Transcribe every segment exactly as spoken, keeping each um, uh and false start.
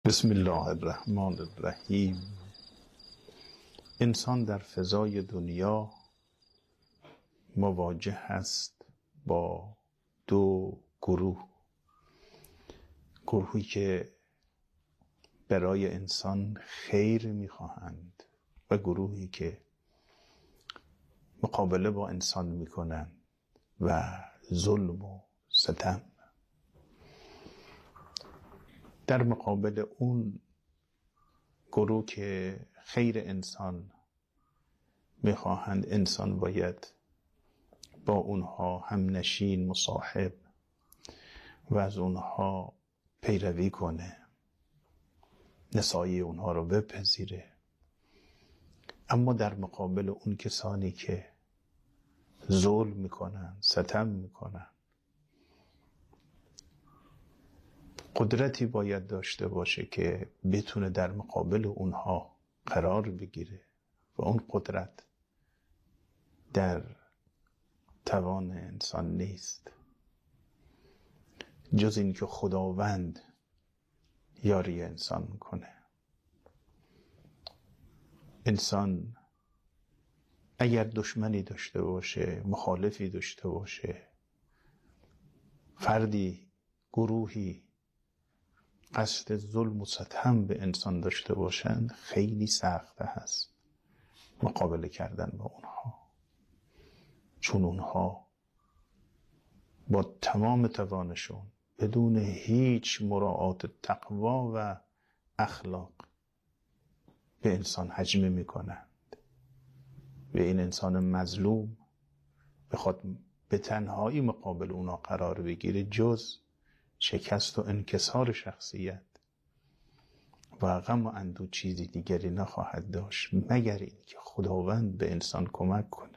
بسم الله الرحمن الرحیم. انسان در فضای دنیا مواجه است با دو گروه. گروهی که برای انسان خیر میخواهند و گروهی که مقابله با انسان میکنند و ظلم و ستم. در مقابل اون گروه که خیر انسان میخواهند، انسان باید با اونها هم نشین مصاحب و از اونها پیروی کنه، نصایح اونها رو بپذیره. اما در مقابل اون کسانی که ظلم میکنن، ستم میکنن، قدرتی باید داشته باشه که بتونه در مقابل اونها قرار بگیره و اون قدرت در توان انسان نیست جز این که خداوند یاری انسان کنه. انسان اگر دشمنی داشته باشه، مخالفی داشته باشه، فردی، گروهی قصد ظلم و ستم به انسان داشته باشند، خیلی سخته هست مقابله کردن با اونها، چون اونها با تمام توانشون بدون هیچ مراعات تقوا و اخلاق به انسان هجمه میکنند و این انسان مظلوم بخواد به تنهایی مقابل اونا قرار بگیره، جز شکست و انکسار شخصیت و غم و اندوه چیزی دیگری نخواهد داشت مگر این که خداوند به انسان کمک کنه.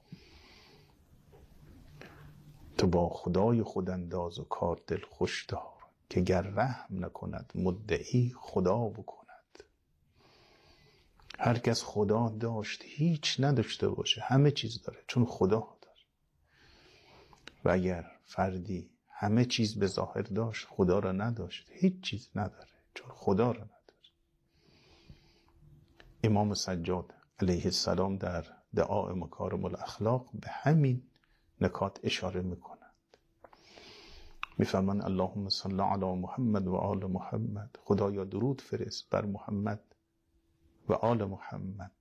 تو با خدای خود انداز و کار دل خوش دار، که گر رحم نکند مدعی خدا بکند. هر کس خدا داشت هیچ نداشته باشه، همه چیز داره چون خدا داره. و اگر فردی همه چیز به ظاهر داشت، خدا را نداشت، هیچ چیز نداره چون خدا را نداره. امام سجاد علیه السلام در دعای مکارم الاخلاق به همین نکات اشاره میکنند. میفرمان اللهم صل علی محمد و آل محمد. خدایا درود فرست بر محمد و آل محمد.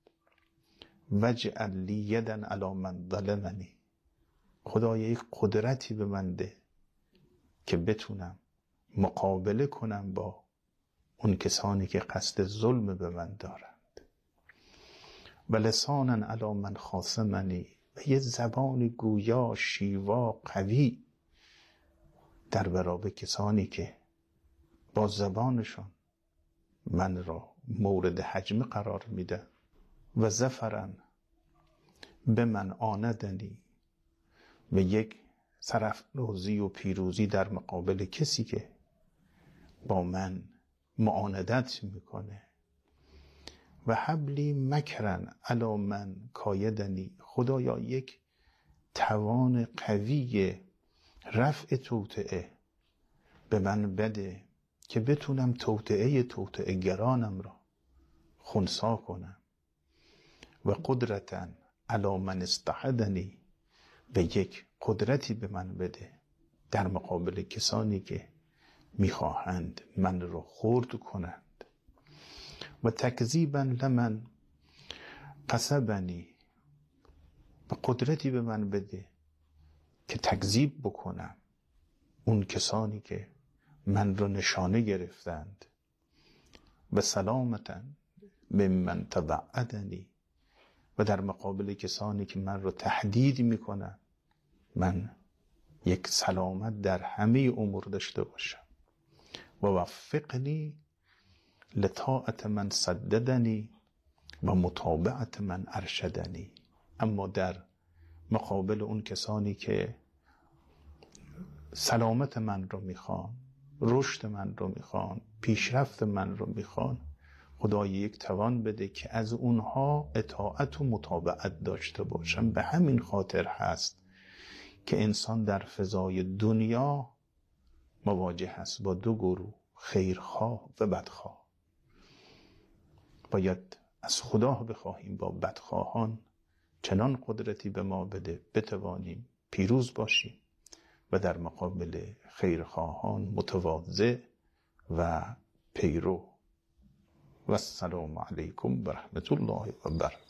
وجعل لی یدا علی من ظلمنی. خدایا یک قدرتی به من ده که بتونم مقابله کنم با اون کسانی که قصد ظلم به من دارند. و لسانا علی من خاصمنی. و یه زبان گویا، شیوا، قوی در برابر کسانی که با زبانشون من را مورد هجمه قرار میده. و ظفرا به من آندنی. و یک سرافرازی و پیروزی در مقابل کسی که با من معاندت میکنه. و حبلی مکرن علی من کایدنی. خدایا یک توان قوی رفع توطئه به من بده که بتونم توطئه توطئه گرانم را خنثی کنم. و قدرتا علی من استعدنی. به یک قدرتی به من بده در مقابل کسانی که میخواهند من را خرد کنند. و تکذیبا لمن قصبنی. و قدرتی به من بده که تکذیب بکنم اون کسانی که من را نشانه گرفتند. و سلامتا ممن تبعدنی. و در مقابل کسانی که من را تهدید میکنن، من یک سلامت در همه امور داشته باشم. و وفقنی لطاعت من سددنی و متابعت من ارشدنی. اما در مقابل اون کسانی که سلامت من رو میخوان، رشد من رو میخوان، پیشرفت من رو میخوان، خدای یک توان بده که از اونها اطاعت و متابعت داشته باشم. به همین خاطر هست که انسان در فضای دنیا مواجه هست با دو گروه، خیرخواه و بدخواه. باید از خدا بخواهیم با بدخواهان چنان قدرتی به ما بده بتوانیم پیروز باشیم و در مقابل خیرخواهان متواضع و پیرو. و السلام علیکم و رحمت الله و برکاته.